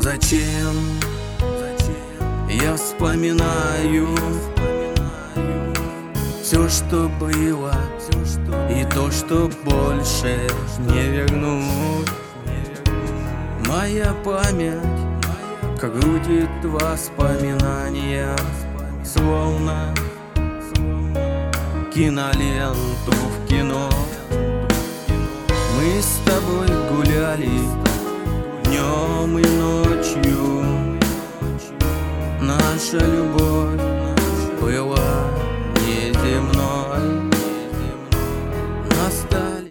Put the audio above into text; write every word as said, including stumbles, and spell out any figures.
Зачем я вспоминаю все, что было, и то, что больше не вернуть. Моя память, как крутит воспоминания, словно киноленту в кино. Мы с тобой гуляли днем и ночью, наша любовь